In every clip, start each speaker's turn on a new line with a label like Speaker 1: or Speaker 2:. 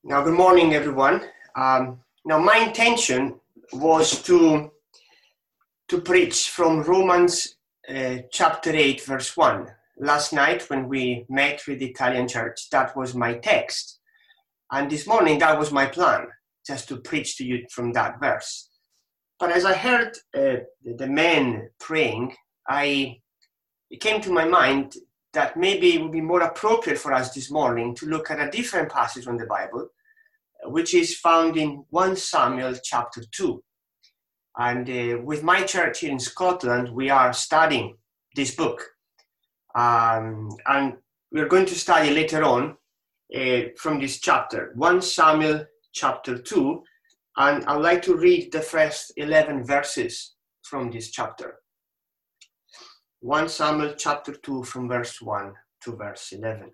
Speaker 1: Now, good morning, everyone. Now, my intention was to preach from Romans chapter 8, verse 1. Last night, when we met with the Italian church, that was my text. And this morning, that was my plan, just to preach to you from that verse. But as I heard the men praying, it came to my mind that maybe it would be more appropriate for us this morning to look at a different passage from the Bible, which is found in 1 Samuel chapter 2. And with my church here in Scotland, we are studying this book. And we're going to study later on from this chapter, 1 Samuel chapter 2. And I'd like to read the first 11 verses from this chapter. 1 Samuel chapter 2 from verse 1 to verse 11.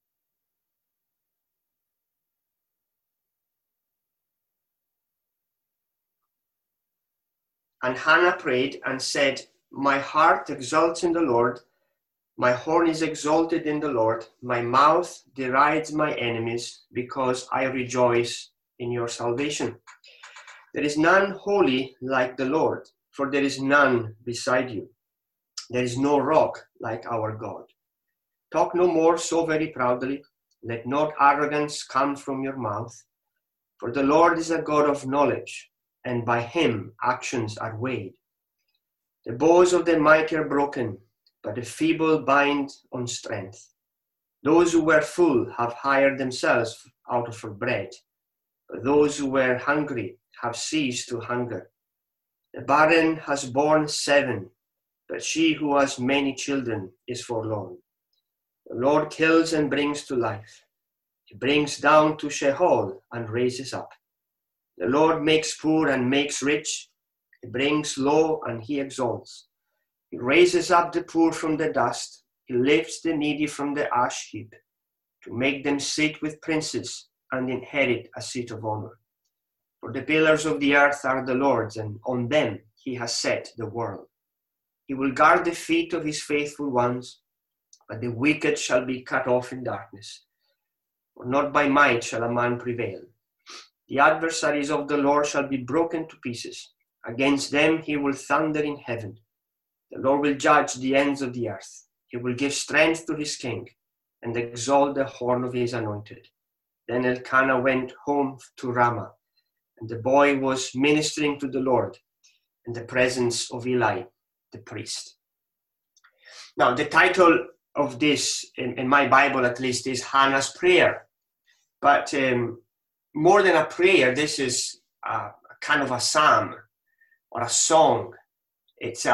Speaker 1: And Hannah prayed and said, "My heart exults in the Lord, my horn is exalted in the Lord, my mouth derides my enemies, because I rejoice in your salvation. There is none holy like the Lord, for there is none beside you. There is no rock like our God. Talk no more so very proudly, let not arrogance come from your mouth, for the Lord is a God of knowledge, and by him actions are weighed. The bows of the mighty are broken, but the feeble bind on strength. Those who were full have hired themselves out for bread, but those who were hungry have ceased to hunger. The barren has borne 7, but she who has many children is forlorn. The Lord kills and brings to life. He brings down to Sheol and raises up. The Lord makes poor and makes rich. He brings low and he exalts. He raises up the poor from the dust. He lifts the needy from the ash heap, to make them sit with princes and inherit a seat of honor. For the pillars of the earth are the Lord's, and on them he has set the world. He will guard the feet of his faithful ones, but the wicked shall be cut off in darkness. For not by might shall a man prevail. The adversaries of the Lord shall be broken to pieces. Against them he will thunder in heaven. The Lord will judge the ends of the earth. He will give strength to his king and exalt the horn of his anointed. Then Elkanah went home to Ramah, and the boy was ministering to the Lord in the presence of Eli, the priest. Now, the title of this, in my Bible at least, is Hannah's Prayer. But more than a prayer, this is a kind of a psalm or a song. It's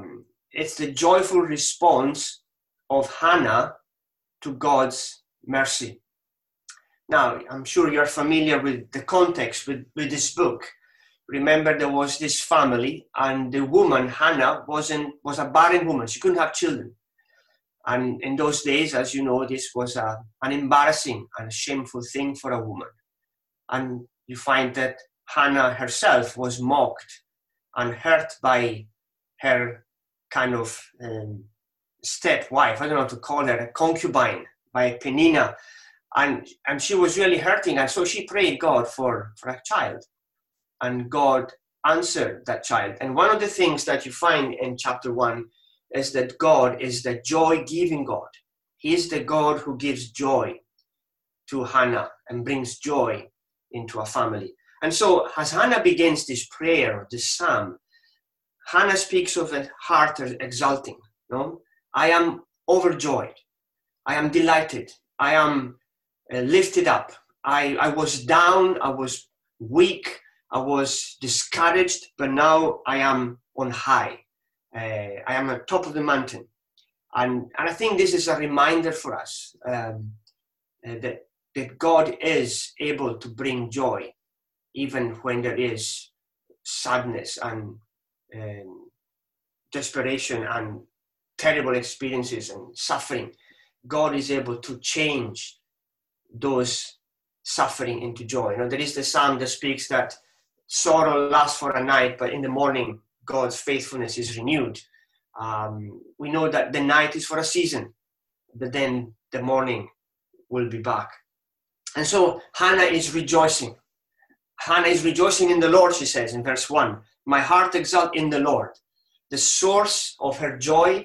Speaker 1: the joyful response of Hannah to God's mercy. Now, I'm sure you're familiar with the context with this book. Remember, there was this family, and the woman, Hannah, was a barren woman. She couldn't have children. And in those days, as you know, this was an embarrassing and a shameful thing for a woman. And you find that Hannah herself was mocked and hurt by her kind of stepwife, I don't know how to call her, a concubine, by Peninnah. And she was really hurting, and so she prayed God for a child. And God answered that child. And one of the things that you find in chapter 1 is that God is the joy-giving God. He is the God who gives joy to Hannah and brings joy into a family. And so as Hannah begins this prayer, this psalm, Hannah speaks of a heart exulting. No? I am overjoyed. I am delighted. I am lifted up. I was down. I was weak. I was discouraged, but now I am on high. I am at top of the mountain. And I think this is a reminder for us that God is able to bring joy, even when there is sadness and desperation and terrible experiences and suffering. God is able to change those suffering into joy. You know, there is the psalm that speaks that sorrow lasts for a night, but in the morning, God's faithfulness is renewed. We know that the night is for a season, but then the morning will be back. And so Hannah is rejoicing. Hannah is rejoicing in the Lord, she says in verse 1. My heart exalts in the Lord. The source of her joy,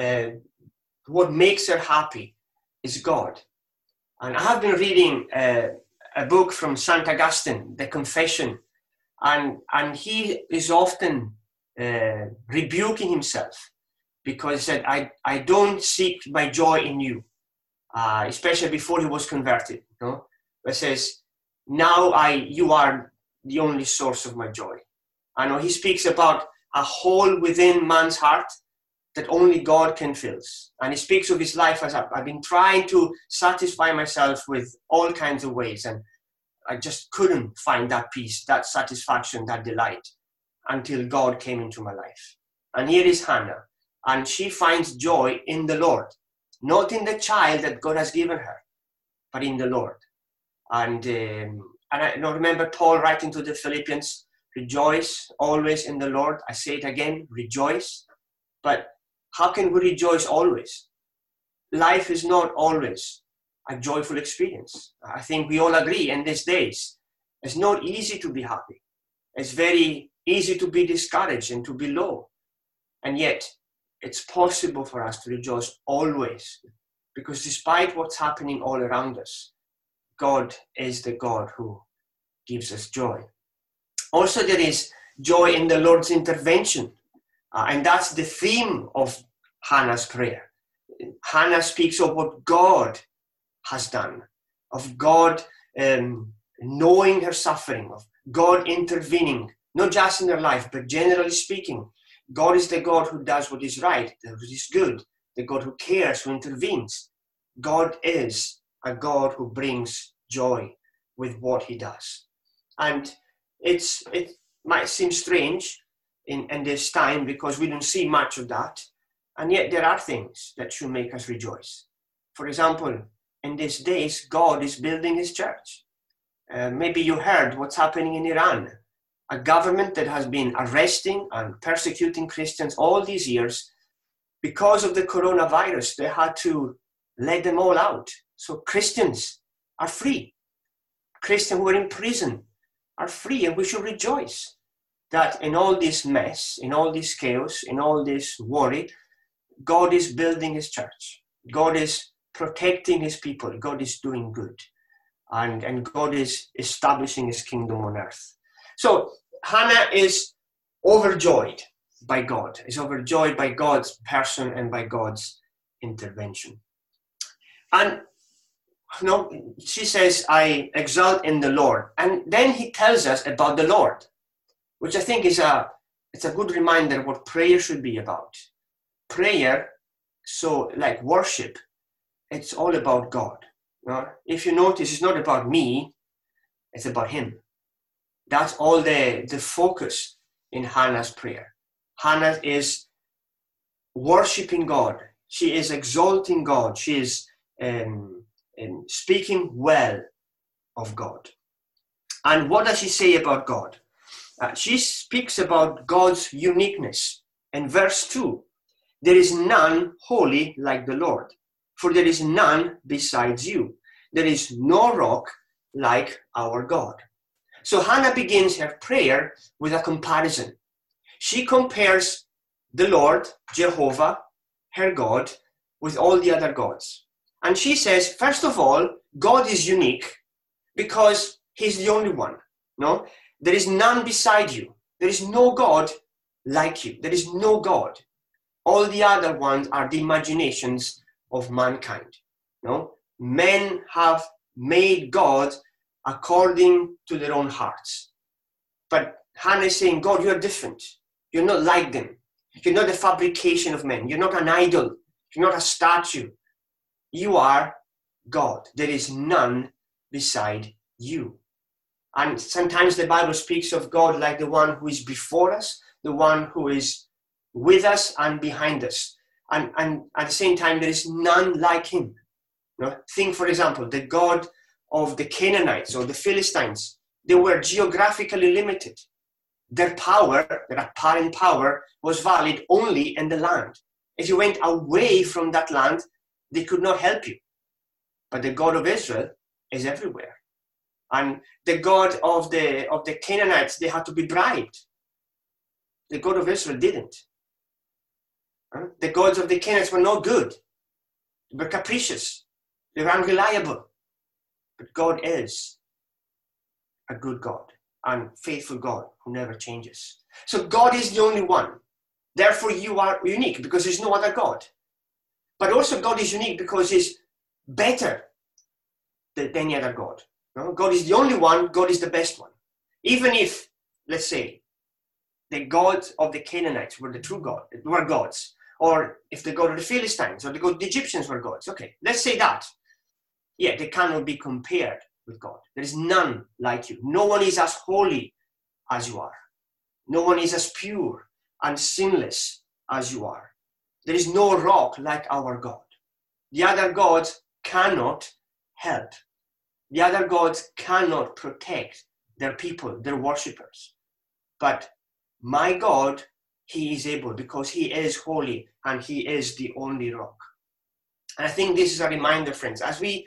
Speaker 1: what makes her happy, is God. And I have been reading a book from St. Augustine, The Confession, and he is often rebuking himself because he said, I don't seek my joy in you, especially before he was converted. No? But says, now you are the only source of my joy. I know he speaks about a hole within man's heart that only God can fill. And he speaks of his life as I've been trying to satisfy myself with all kinds of ways, and I just couldn't find that peace, that satisfaction, that delight until God came into my life. And here is Hannah, and she finds joy in the Lord, not in the child that God has given her, but in the Lord. And I remember Paul writing to the Philippians, rejoice always in the Lord. I say it again, rejoice. But how can we rejoice always? Life is not always a joyful experience. I think we all agree in these days, it's not easy to be happy. It's very easy to be discouraged and to be low. And yet, it's possible for us to rejoice always, because despite what's happening all around us, God is the God who gives us joy. Also, there is joy in the Lord's intervention. And that's the theme of Hannah's prayer. Hannah speaks of what God has done, of God knowing her suffering, of God intervening, not just in her life, but generally speaking. God is the God who does what is right, what is good, the God who cares, who intervenes. God is a God who brings joy with what he does. And it might seem strange in this time because we don't see much of that. And yet there are things that should make us rejoice. For example, in these days, God is building his church. Maybe you heard what's happening in Iran, a government that has been arresting and persecuting Christians all these years. Because of the coronavirus, they had to let them all out. So Christians are free. Christians who are in prison are free, and we should rejoice that in all this mess, in all this chaos, in all this worry, God is building his church. God is protecting his people. God is doing good. And God is establishing his kingdom on earth. So Hannah is overjoyed by God, is overjoyed by God's person and by God's intervention. And she says, I exalt in the Lord. And then he tells us about the Lord, which I think is it's a good reminder what prayer should be about. Prayer, so like worship, it's all about God. If you notice, it's not about me, it's about him. That's all the focus in Hannah's prayer. Hannah is worshiping God. She is exalting God. She is speaking well of God. And what does she say about God? She speaks about God's uniqueness. In verse 2, there is none holy like the Lord, for there is none besides you. There is no rock like our God. So Hannah begins her prayer with a comparison. She compares the Lord, Jehovah, her God, with all the other gods. And she says, first of all, God is unique because he's the only one. No, there is none beside you. There is no God like you. There is no God. All the other ones are the imaginations of mankind. No, men have made God according to their own hearts. But Hannah is saying, God, you are different. You're not like them. You're not a fabrication of men. You're not an idol. You're not a statue. You are God. There is none beside you. And sometimes the Bible speaks of God like the one who is before us, the one who is with us and behind us. And at the same time, there is none like him. Think, for example, the God of the Canaanites or the Philistines. They were geographically limited. Their power, their apparent power, was valid only in the land. If you went away from that land, they could not help you. But the God of Israel is everywhere. And the God of the Canaanites, they had to be bribed. The God of Israel didn't. The gods of the Canaanites were not good. They were capricious. They were unreliable. But God is a good God and faithful God who never changes. So God is the only one. Therefore, you are unique because there's no other God. But also God is unique because he's better than any other God. No? God is the only one. God is the best one. Even if, let's say, the gods of the Canaanites were the true God, were gods, or if the god of the Philistines or the god of the Egyptians were gods. Okay, let's say that. Yeah, they cannot be compared with God. There is none like you. No one is as holy as you are. No one is as pure and sinless as you are. There is no rock like our God. The other gods cannot help. The other gods cannot protect their people, their worshippers. But my God, he is able because he is holy and he is the only rock. And I think this is a reminder, friends, as we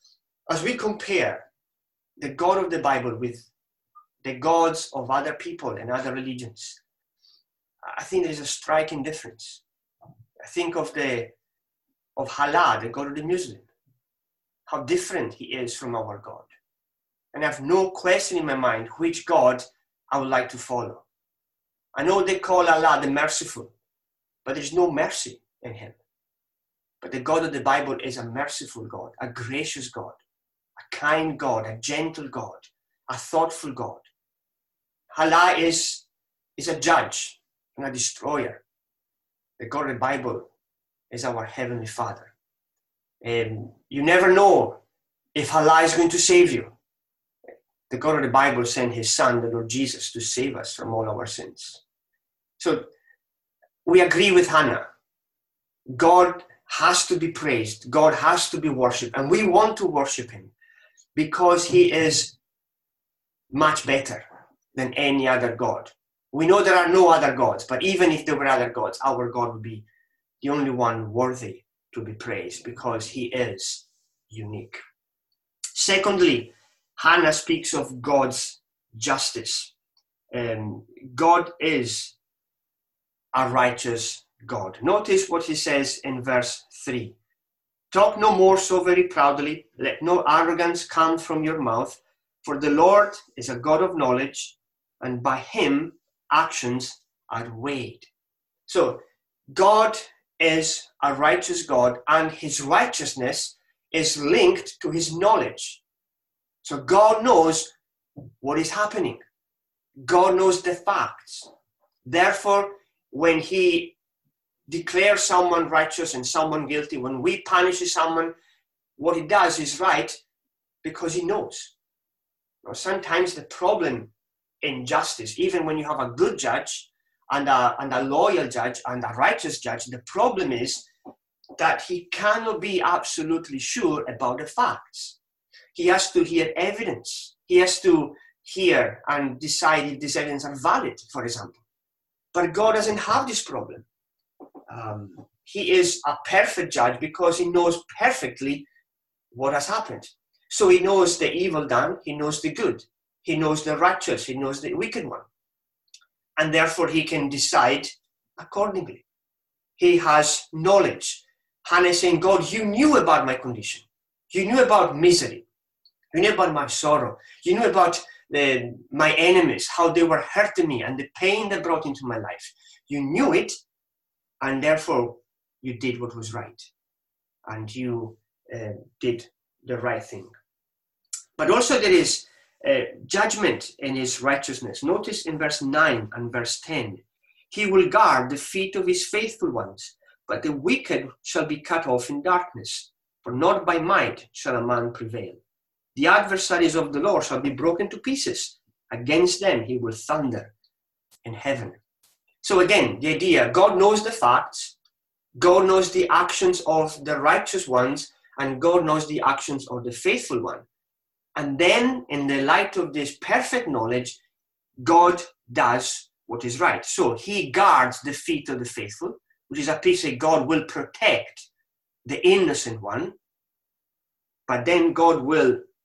Speaker 1: compare the God of the Bible with the gods of other people and other religions, I think there's a striking difference. I think of Allah, the God of the Muslim, how different he is from our God. And I have no question in my mind which God I would like to follow. I know they call Allah the merciful, but there's no mercy in him. But the God of the Bible is a merciful God, a gracious God, a kind God, a gentle God, a thoughtful God. Allah is a judge and a destroyer. The God of the Bible is our Heavenly Father. You never know if Allah is going to save you. The God of the Bible sent his Son, the Lord Jesus, to save us from all our sins. So we agree with Hannah. God has to be praised. God has to be worshipped. And we want to worship him because he is much better than any other God. We know there are no other gods, but even if there were other gods, our God would be the only one worthy to be praised because he is unique. Secondly, Hannah speaks of God's justice. God is a righteous God. Notice what he says in verse 3. Talk no more so very proudly, let no arrogance come from your mouth, for the Lord is a God of knowledge, and by him actions are weighed. So God is a righteous God, and his righteousness is linked to his knowledge. So God knows what is happening. God knows the facts. Therefore, when he declares someone righteous and someone guilty, when we punish someone, what he does is right because he knows. Now, sometimes the problem in justice, even when you have a good judge and a loyal judge and a righteous judge, the problem is that he cannot be absolutely sure about the facts. He has to hear evidence. He has to hear and decide if these evidence are valid, for example. But God doesn't have this problem. He is a perfect judge because he knows perfectly what has happened. So he knows the evil done, he knows the good, he knows the righteous, he knows the wicked one. And therefore he can decide accordingly. He has knowledge. Hannah is saying, God, you knew about my condition. You knew about misery. You knew about my sorrow. You knew about my enemies, how they were hurting me and the pain they brought into my life. You knew it, and therefore you did what was right. And you did the right thing. But also there is judgment in his righteousness. Notice in verse 9 and verse 10, he will guard the feet of his faithful ones, but the wicked shall be cut off in darkness, for not by might shall a man prevail. The adversaries of the Lord shall be broken to pieces. Against them he will thunder in heaven. So again, the idea, God knows the facts, God knows the actions of the righteous ones, and God knows the actions of the faithful one. And then, in the light of this perfect knowledge, God does what is right. So he guards the feet of the faithful, which is a picture God will protect the innocent one, but then God will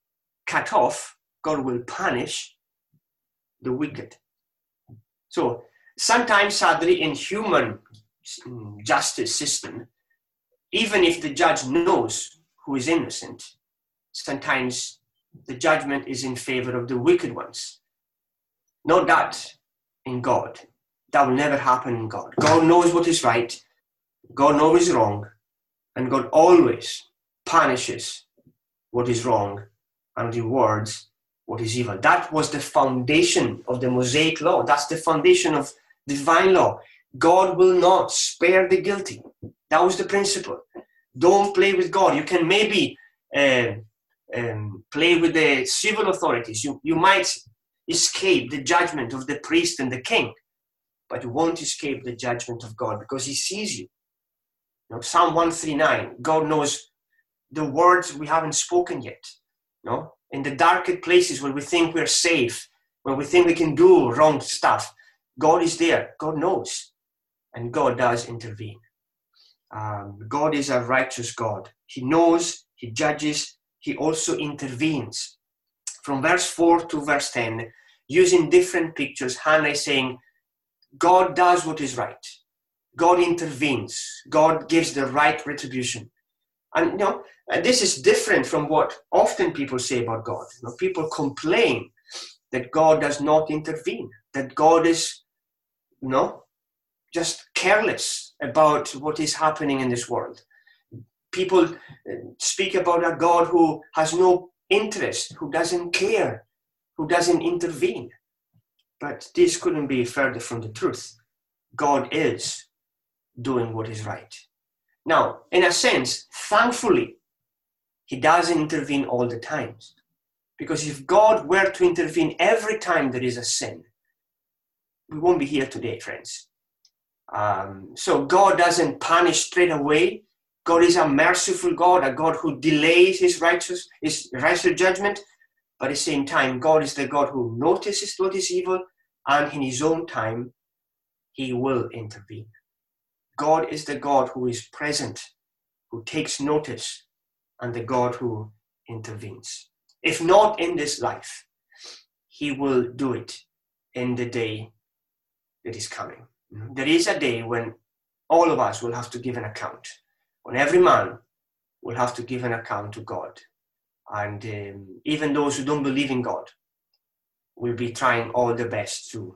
Speaker 1: cut off, God will punish the wicked. So sometimes, sadly, in human justice system, even if the judge knows who is innocent, sometimes the judgment is in favor of the wicked ones. Not that in God. That will never happen in God. God knows what is right, God knows what is wrong, and God always punishes what is wrong and rewards what is evil. That was the foundation of the Mosaic law. That's the foundation of divine law. God will not spare the guilty. That was the principle. Don't play with God. You can maybe play with the civil authorities. You might escape the judgment of the priest and the king, but you won't escape the judgment of God because he sees you. Psalm 139, God knows the words we haven't spoken yet. In the darkest places where we think we're safe, when we think we can do wrong stuff, God is there. God knows. And God does intervene. God is a righteous God. He knows, he judges, he also intervenes. From verse 4 to verse 10, using different pictures, Hannah is saying, God does what is right. God intervenes. God gives the right retribution. And this is different from what often people say about God. People complain that God does not intervene, that God is, just careless about what is happening in this world. People speak about a God who has no interest, who doesn't care, who doesn't intervene. But this couldn't be further from the truth. God is doing what is right. Now, in a sense, thankfully, he doesn't intervene all the time. Because if God were to intervene every time there is a sin, we won't be here today, friends. So God doesn't punish straight away. God is a merciful God, a God who delays his righteous judgment. But at the same time, God is the God who notices what is evil, and in his own time, he will intervene. God is the God who is present, who takes notice, and the God who intervenes. If not in this life, he will do it in the day that is coming. There is a day when all of us will have to give an account, when every man will have to give an account to God. And even those who don't believe in God will be trying all their best to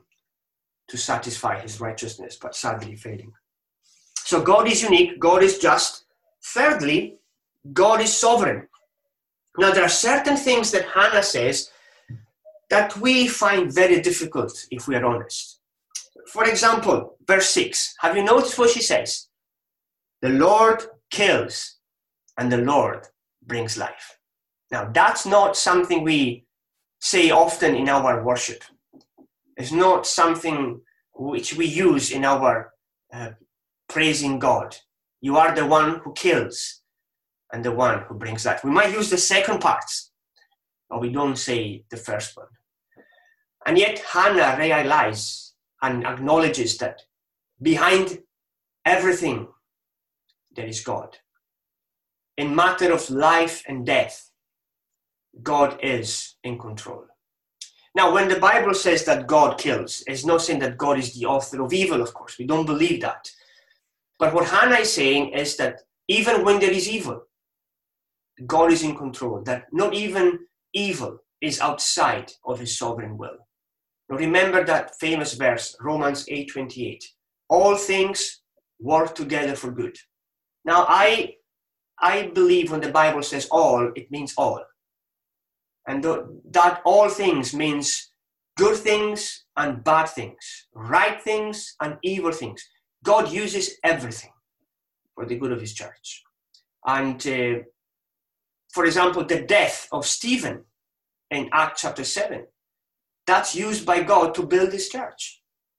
Speaker 1: satisfy his righteousness, but sadly failing. So God is unique, God is just. Thirdly, God is sovereign. Now there are certain things that Hannah says that we find very difficult if we are honest. For example, verse 6. Have you noticed what she says? The Lord kills and the Lord brings life. Now that's not something we say often in our worship. It's not something which we use in our praising God. You are the one who kills and the one who brings life. We might use the second part, but we don't say the first one. And yet Hannah realizes and acknowledges that behind everything there is God. In matter of life and death, God is in control. Now, when the Bible says that God kills, it's not saying that God is the author of evil, of course. We don't believe that. But what Hannah is saying is that even when there is evil, God is in control, that not even evil is outside of his sovereign will. Now remember that famous verse, Romans 8:28. All things work together for good. Now I believe when the Bible says all, it means all. And that all things means good things and bad things, right things and evil things. God uses everything for the good of his church. And for example, the death of Stephen in Acts chapter 7, that's used by God to build his church.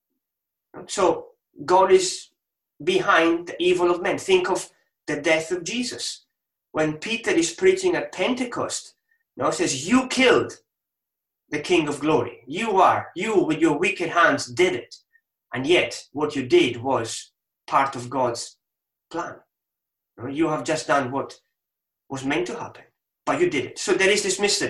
Speaker 1: So God is behind the evil of men. Think of the death of Jesus. When Peter is preaching at Pentecost, it says, you killed the King of Glory. You with your wicked hands did it. And yet what you did was part of God's plan. You have just done what was meant to happen, but you did it. So there is this mystery.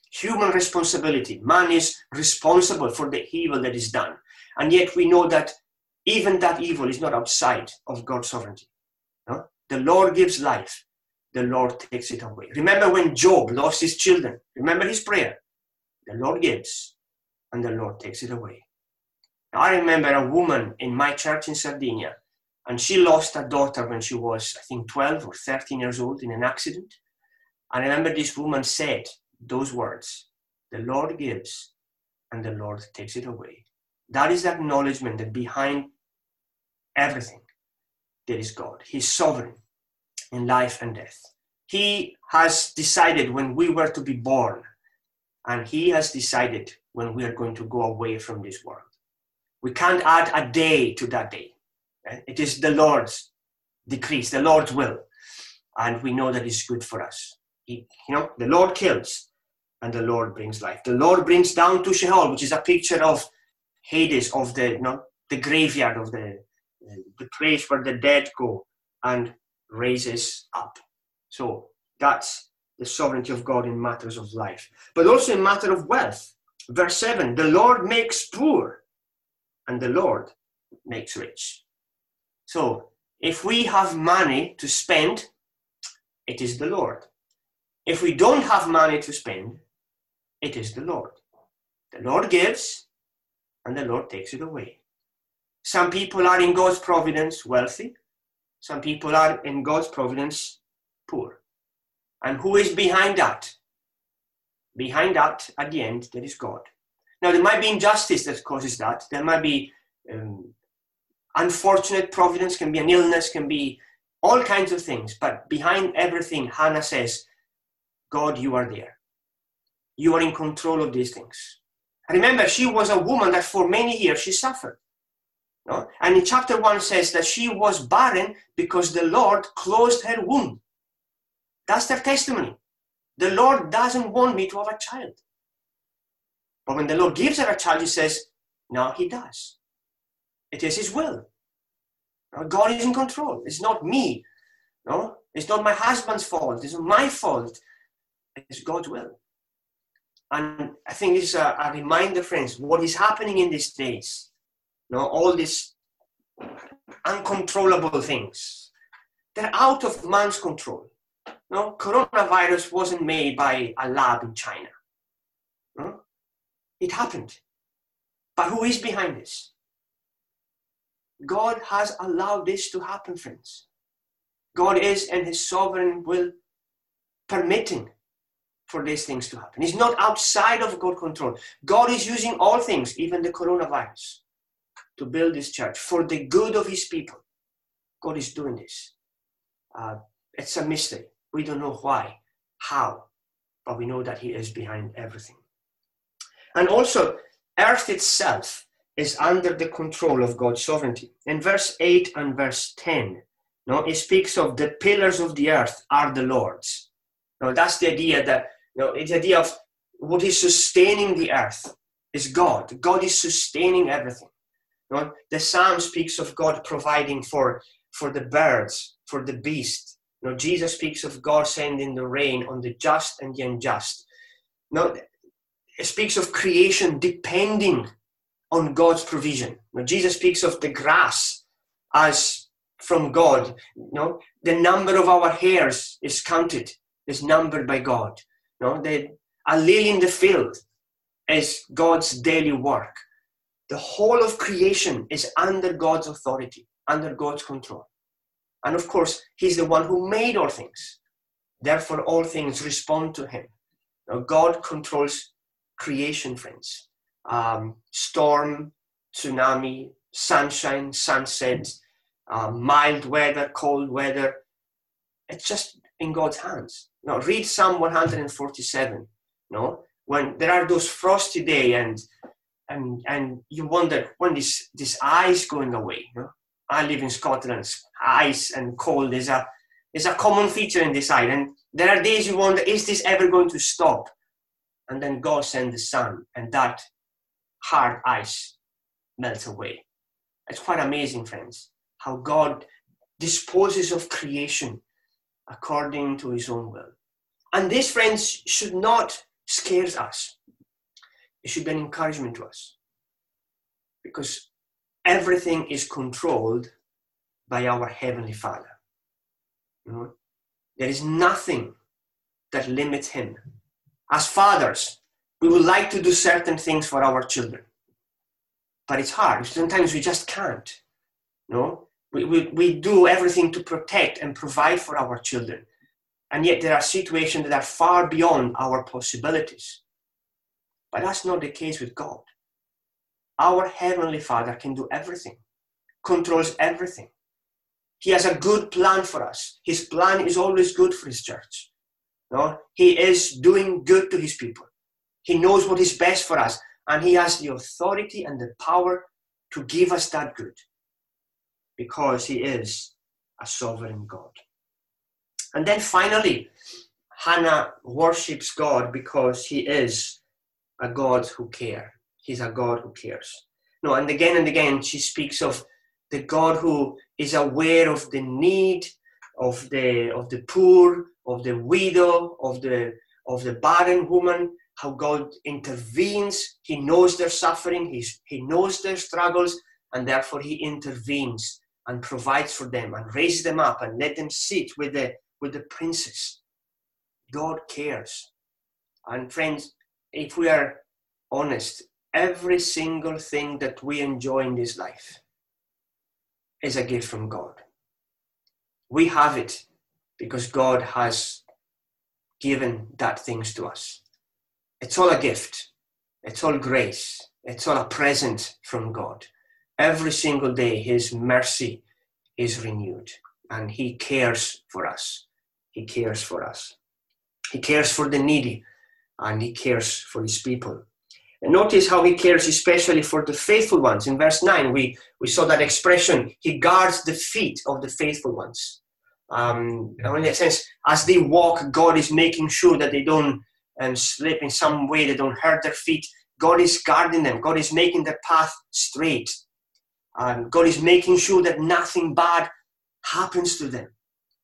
Speaker 1: human responsibility. Man is responsible for the evil that is done. And yet we know that even that evil is not outside of God's sovereignty. No? The Lord gives life. The Lord takes it away. Remember when Job lost his children? Remember his prayer. The Lord gives and the Lord takes it away. I remember a woman in my church in Sardinia, and she lost a daughter when she was, I think, 12 or 13 years old in an accident. And I remember this woman said those words, the Lord gives and the Lord takes it away. That is the acknowledgement that behind everything there is God. He's sovereign in life and death. He has decided when we were to be born, and he has decided when we are going to go away from this world. We can't add a day to that day. It is the Lord's decrees, the Lord's will. And we know that it's good for us. The Lord kills and the Lord brings life. The Lord brings down to Sheol, which is a picture of Hades, of the graveyard, of the place where the dead go, and raises up. So that's the sovereignty of God in matters of life. But also in matter of wealth. Verse 7, the Lord makes poor and the Lord makes rich. So if we have money to spend, it is the Lord. If we don't have money to spend, it is the Lord. The Lord gives and the Lord takes it away. Some people are in God's providence wealthy. Some people are in God's providence poor. And who is behind that? Behind that, at the end, there is God. Now, there might be injustice that causes that. There might be unfortunate providence, can be an illness, can be all kinds of things. But behind everything, Hannah says, God, you are there. You are in control of these things. And remember, she was a woman that for many years she suffered. No? And in chapter 1 says that she was barren because the Lord closed her womb. That's their testimony. The Lord doesn't want me to have a child. But when the Lord gives her a child, he says, no, he does. It is his will. God is in control. It's not me. No, it's not my husband's fault. It's not my fault. It's God's will. And I think this is a reminder, friends, what is happening in these days. All these uncontrollable things. They're out of man's control. Coronavirus wasn't made by a lab in China. No? It happened. But who is behind this? God has allowed this to happen, friends. God is in his sovereign will permitting for these things to happen. It's not outside of God's control. God is using all things, even the coronavirus, to build his church for the good of his people. God is doing this. It's a mystery. We don't know why, how, but we know that he is behind everything. And also, earth itself is under the control of God's sovereignty. In verse 8 and verse 10, it speaks of the pillars of the earth are the Lord's. Now, that's the idea that, it's the idea of what is sustaining the earth is God. God is sustaining everything. The Psalm speaks of God providing for the birds, for the beast. Jesus speaks of God sending the rain on the just and the unjust. It speaks of creation depending on God's provision. Jesus speaks of the grass as from God. The number of our hairs is counted, is numbered by God. A lily in the field is God's daily work. The whole of creation is under God's authority, under God's control. And of course, he's the one who made all things. Therefore, all things respond to him. God controls creation, friends. Storm, tsunami, sunshine, sunset, mild weather, cold weather. It's just in God's hands. Read Psalm 147. When there are those frosty days and you wonder when this ice going away. I live in Scotland. Ice and cold is a common feature in this island. And there are days you wonder, is this ever going to stop? And then God sends the sun, and that hard ice melts away. It's quite amazing, friends, how God disposes of creation according to his own will. And this, friends, should not scares us. It should be an encouragement to us, because everything is controlled by our Heavenly Father. You know, there is nothing that limits him. As fathers, we would like to do certain things for our children, but it's hard. Sometimes we just can't. You know, we do everything to protect and provide for our children, and yet there are situations that are far beyond our possibilities. But that's not the case with God. Our Heavenly Father can do everything, controls everything. He has a good plan for us. His plan is always good for his church. No? He is doing good to his people. He knows what is best for us, and he has the authority and the power to give us that good, because he is a sovereign God. And then finally, Hannah worships God because he is a God who cares. He's a God who cares. No, and again, she speaks of the God who is aware of the need of the poor, of the widow, of the barren woman, how God intervenes. He knows their suffering, he knows their struggles, and therefore he intervenes and provides for them and raises them up and let them sit with the princess. God cares. And friends, if we are honest, every single thing that we enjoy in this life is a gift from God. We have it because God has given that things to us. It's all a gift. It's all grace. It's all a present from God. Every single day, his mercy is renewed, and he cares for us. He cares for us. He cares for the needy, and he cares for his people. And notice how he cares especially for the faithful ones. In verse 9, we saw that expression, he guards the feet of the faithful ones. In a sense, as they walk, God is making sure that they don't slip in some way, they don't hurt their feet. God is guarding them. God is making their path straight. God is making sure that nothing bad happens to them.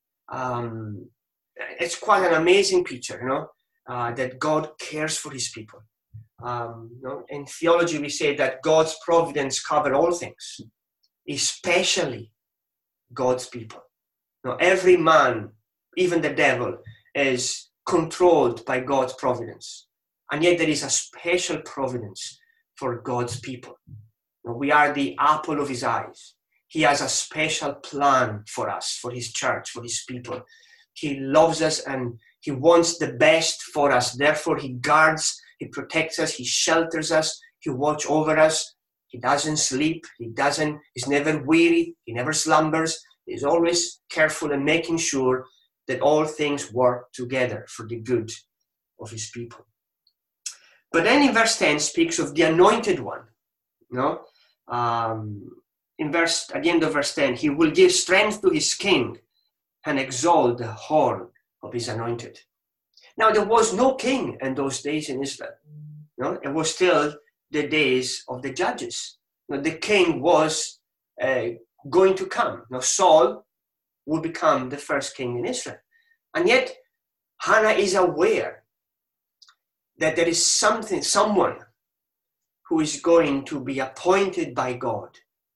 Speaker 1: It's quite an amazing picture, that God cares for his people. In theology, we say that God's providence covers all things, especially God's people. Every man, even the devil, is controlled by God's providence. And yet there is a special providence for God's people. We are the apple of his eyes. He has a special plan for us, for his church, for his people. He loves us and he wants the best for us. Therefore, he guards, he protects us, he shelters us, he watches over us. He doesn't sleep, he's never weary, he never slumbers. He's always careful in making sure that all things work together for the good of his people. But then in verse 10 speaks of the anointed one. At the end of verse 10, he will give strength to his king and exalt the horn of his anointed. Now, there was no king in those days in Israel. It was still the days of the judges. The king was going to come. Saul would become the first king in Israel. And yet, Hannah is aware that there is someone who is going to be appointed by God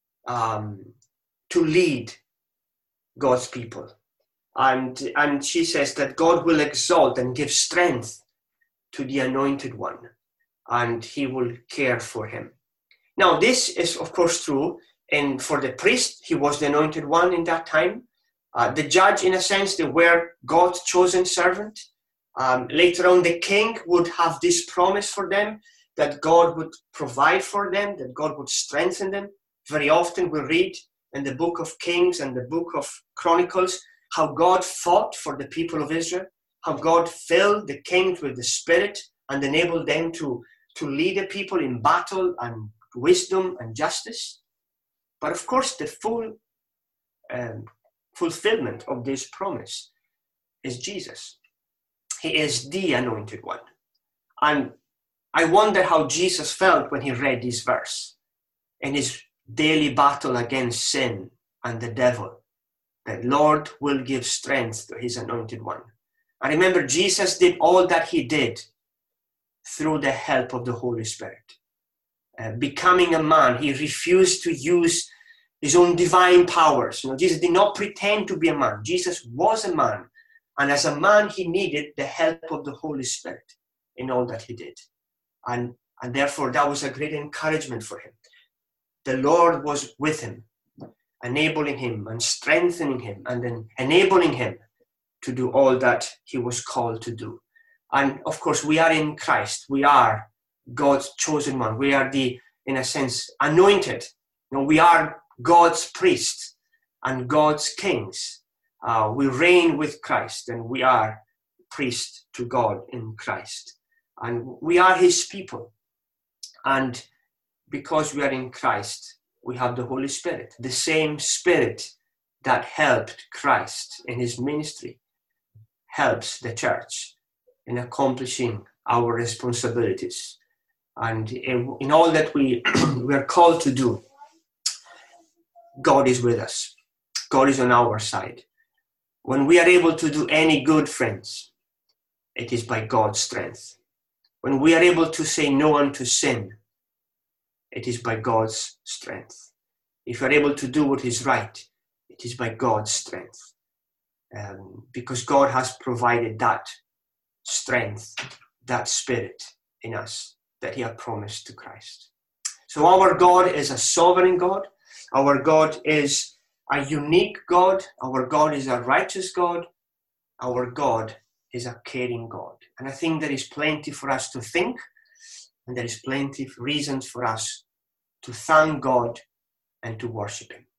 Speaker 1: to lead God's people. And she says that God will exalt and give strength to the anointed one, and he will care for him. Now, this is, of course, true. And for the priest, he was the anointed one in that time. The judge, in a sense, they were God's chosen servant. Later on, the king would have this promise for them that God would provide for them, that God would strengthen them. Very often we read in the book of Kings and the book of Chronicles how God fought for the people of Israel, how God filled the kings with the Spirit and enabled them to lead the people in battle and wisdom and justice. But of course, the full fulfillment of this promise is Jesus. He is the anointed one. And I wonder how Jesus felt when he read this verse in his daily battle against sin and the devil, that Lord will give strength to his anointed one. I remember Jesus did all that he did through the help of the Holy Spirit. Becoming a man, he refused to use his own divine powers. Jesus did not pretend to be a man. Jesus was a man. And as a man, he needed the help of the Holy Spirit in all that he did. And therefore, that was a great encouragement for him. The Lord was with him, enabling him and strengthening him, and then enabling him to do all that he was called to do. And of course, we are in Christ. We are God's chosen one. We are in a sense, anointed. We are God's priests and God's kings. We reign with Christ, and we are priests to God in Christ. And we are his people. And because we are in Christ, we have the Holy Spirit, the same Spirit that helped Christ in his ministry, helps the church in accomplishing our responsibilities. And in all that we are called to do, God is with us. God is on our side. When we are able to do any good, friends, it is by God's strength. When we are able to say no unto sin, it is by God's strength. If we are able to do what is right, it is by God's strength. Because God has provided that strength, that Spirit in us that he had promised to Christ. So our God is a sovereign God. Our God is a unique God. Our God is a righteous God. Our God is a caring God. And I think there is plenty for us to think, and there is plenty of reasons for us to thank God and to worship him.